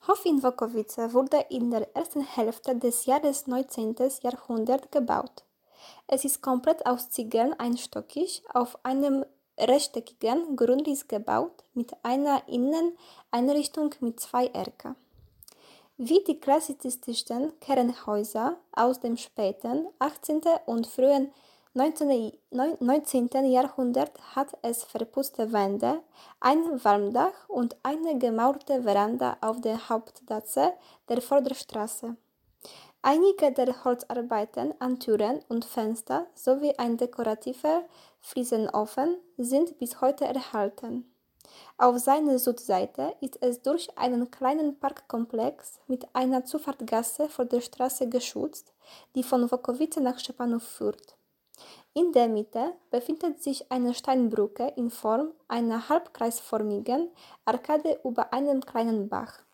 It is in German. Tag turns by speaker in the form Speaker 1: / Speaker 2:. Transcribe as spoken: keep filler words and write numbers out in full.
Speaker 1: Hof in Wokowice wurde in der ersten Hälfte des Jahres neunzehnten. Jahrhundert gebaut. Es ist komplett aus Ziegeln einstöckig auf einem rechteckigen Grundriss gebaut mit einer Inneneinrichtung mit zwei Erker. Wie die klassizistischen Herrenhäuser aus dem späten achtzehnten und frühen neunzehnten. Jahrhundert hat es verputzte Wände, ein Walmdach und eine gemauerte Veranda auf der Hauptterrasse der Vorderstraße. Einige der Holzarbeiten an Türen und Fenster sowie ein dekorativer Fliesenofen sind bis heute erhalten. Auf seiner Südseite ist es durch einen kleinen Parkkomplex mit einer Zufahrtsgasse vor der Straße geschützt, die von Wokowice nach Szczepanów führt. In der Mitte befindet sich eine Steinbrücke in Form einer halbkreisförmigen Arkade über einen kleinen Bach.